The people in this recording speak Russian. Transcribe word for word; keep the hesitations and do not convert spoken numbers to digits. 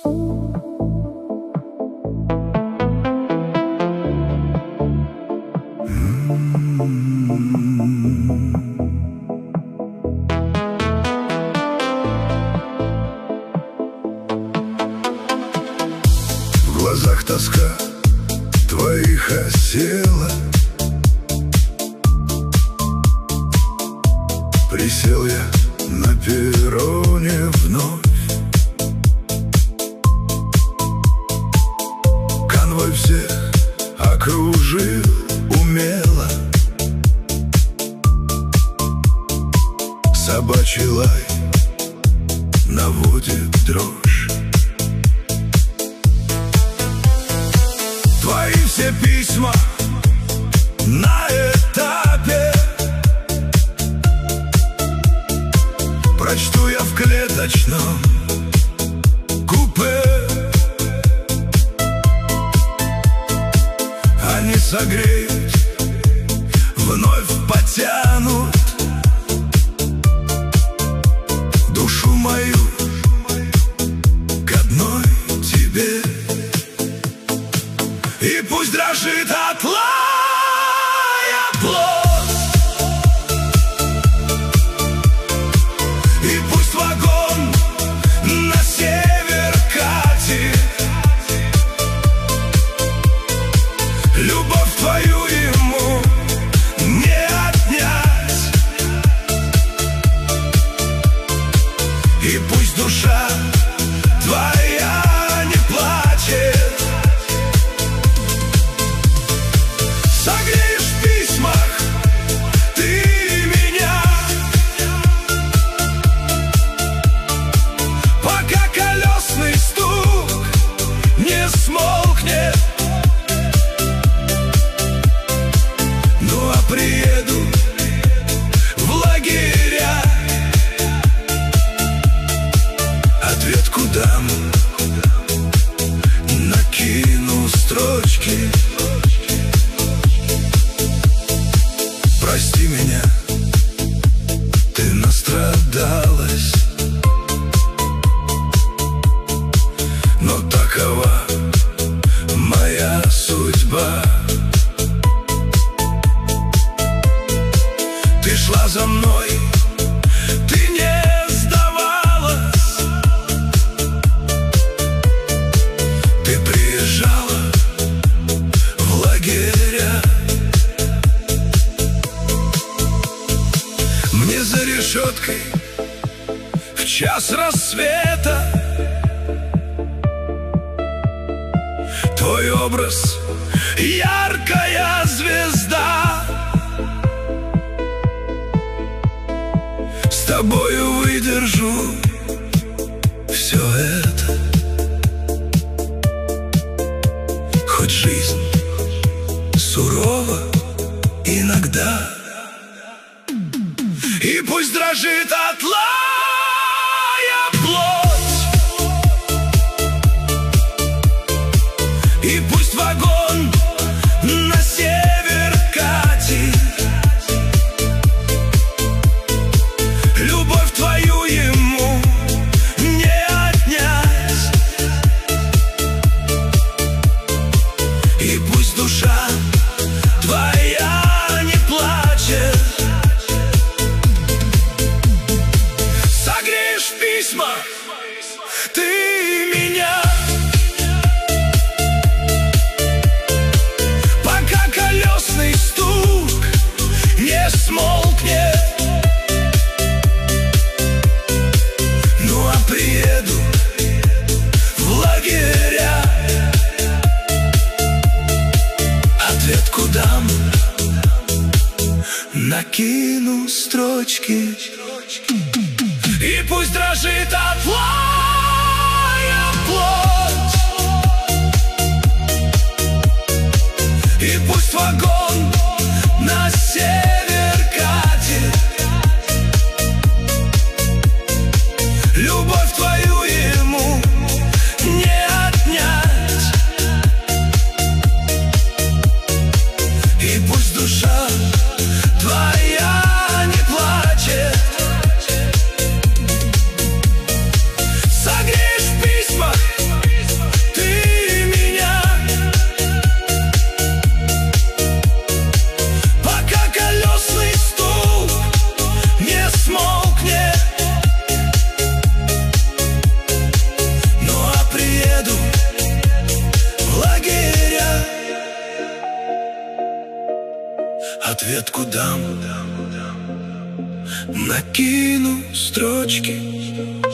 В глазах тоска твоих осела. Присел я на перроне вновь. Конвой всех окружил умело. Собачий лай наводит дрожь. Твои все письма на этапе прочту я в клеточном купе. Они согреют, вновь потянут душу мою к одной тебе. И пусть дрожит от лая плот, и пусть вагон на север катит. Любовь твою ему не отнять. И пусть душа твоя не плачет. Согреешь в письмах ты меня, пока колесный стук не смолкнет. Ну а приеду в лагеря, ответку дам, накину строчки. Прости меня, ты настрадалась, но такова моя судьба. Ты шла за мной, ты не сдавалась. Ты приезжала в лагеря. Мне за решеткой в час рассвета твой образ — яркая звезда. С тобою выдержу все это, хоть жизнь сурова иногда. И пусть дрожит от лая плоть, и пусть вагон на север катит. Любовь твою ему не отнять. И пусть душа твоя не плачет. Согреешь в письмах ты меня, пока колесный стук не смолкнет. Ну а приеду в лагеря, ответку дам, накину строчки. И пусть дрожит от лая ответку дам, накину строчки